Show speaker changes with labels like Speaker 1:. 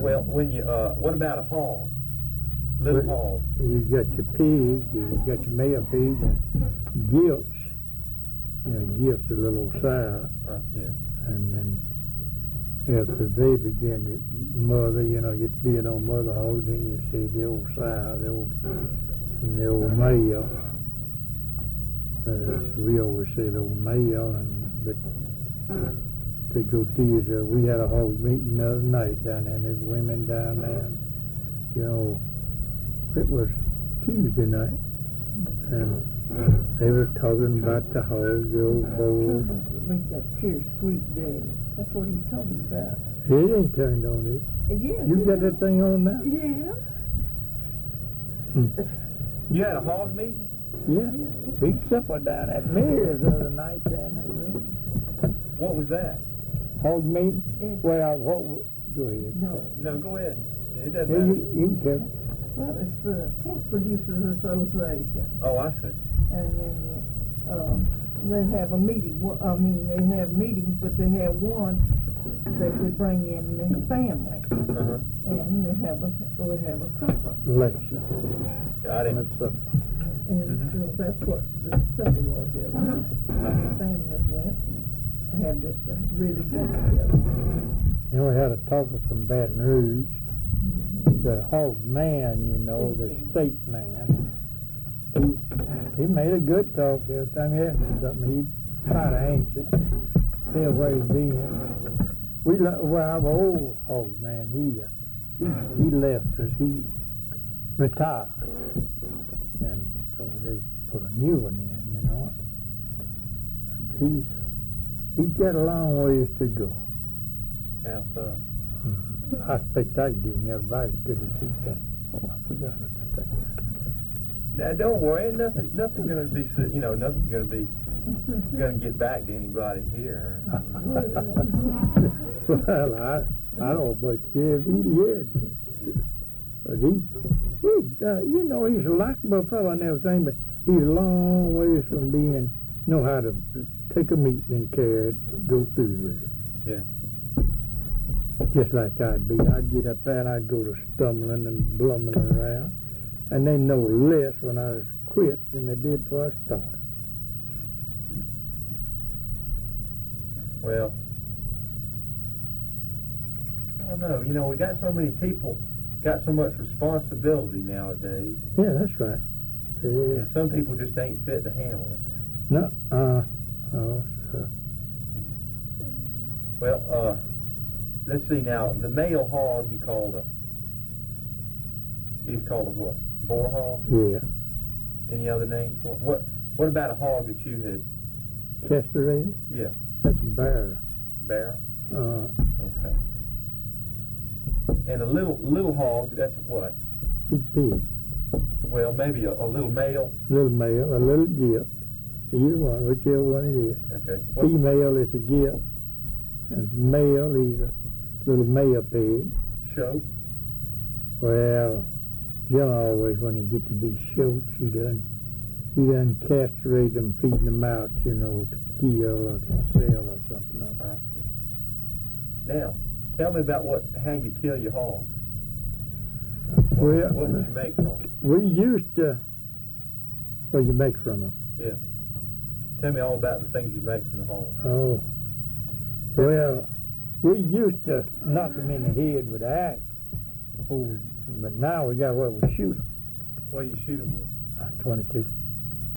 Speaker 1: Well, when you, what about a hog? Little hog.
Speaker 2: You got your pig, you got your male pig, and gilts. You know, gilts a little sow.
Speaker 1: Yeah.
Speaker 2: And then after they begin to mother, you know, you'd be an old mother hog, then you see the old sow, the old male. We always say the old male, but to go tease, we had a hog meeting the other night down there, and there's women down there, and, you know, it was Tuesday night, and they were talking about the hog, the old bulls.
Speaker 3: Make that chair squeak, Daddy. That's what he's talking about.
Speaker 2: It ain't turned on it.
Speaker 3: Yeah.
Speaker 2: You got that thing on now?
Speaker 3: Yeah.
Speaker 1: You had a hog meeting?
Speaker 2: Yeah. Big supper down at Mears the other night down there.
Speaker 1: What was that?
Speaker 2: Hog meeting? Well, go ahead.
Speaker 1: No, go ahead. It doesn't
Speaker 2: Yeah,
Speaker 1: matter.
Speaker 2: you can tell me.
Speaker 3: Well, it's the Pork Producers Association.
Speaker 1: Oh, I see.
Speaker 3: And then they have a meeting. Well, I mean, they have meetings, but they have one that they bring in the family.
Speaker 1: Uh-huh.
Speaker 3: And they have a supper.
Speaker 2: Lecture.
Speaker 1: Got it.
Speaker 2: That's supper.
Speaker 3: And so that's what the supper was. The families went and had this really good together.
Speaker 2: You know, we had a talker from Baton Rouge, the hog man, you know, the state man. He made a good talk. Every time he asked me something, he'd try to answer it, tell where he'd been. Our old hog man, he left us. He retired, and so they put a new one in, you know. He's got a long ways to go.
Speaker 1: How so?
Speaker 2: I expect I can do nearby as good as he can. Oh, I forgot what the thing.
Speaker 1: Now, don't worry. Nothing's going to be, you know, nothing's going to be going to get back to anybody here.
Speaker 2: Well, I don't know much care if he did. But he you know, he's a likable fellow and everything, but he's a long ways from being, know how to take a meeting and carry it, go through with it.
Speaker 1: Yeah.
Speaker 2: Just like I'd be. I'd get up there and I'd go to stumbling and blumming around, and they know less when I was quit than they did before I started.
Speaker 1: Well, I don't know. You know, we got so many people, got so much responsibility nowadays.
Speaker 2: Yeah, that's right. Yeah.
Speaker 1: Some people just ain't fit to handle it.
Speaker 2: No,
Speaker 1: Well, let's see now. The male hog he's called a what? Boar hog?
Speaker 2: yeah.
Speaker 1: Any other names for it? What about a hog that you had?
Speaker 2: Castrated?
Speaker 1: Yeah.
Speaker 2: That's bear.
Speaker 1: Bear?
Speaker 2: Okay.
Speaker 1: And a little hog, that's a what?
Speaker 2: He's big.
Speaker 1: Well, maybe a little male.
Speaker 2: Little male, a little gift. Either one, whichever one it is.
Speaker 1: Okay.
Speaker 2: Female is a gift, and male is a little male pig.
Speaker 1: Show?
Speaker 2: Well, Jill always, when they get to be shoats, you done castrate them, feeding them out, you know, to kill or to sell or something.
Speaker 1: I see. Now, tell me about how you kill your hogs. What would you make from them?
Speaker 2: We used to, what you make from them?
Speaker 1: Yeah. Tell me all about the things you make from the hog.
Speaker 2: Oh, well, we used to knock them in the head with an axe. Oh, but now we got where we shoot them.
Speaker 1: What do you shoot them with?
Speaker 2: 22.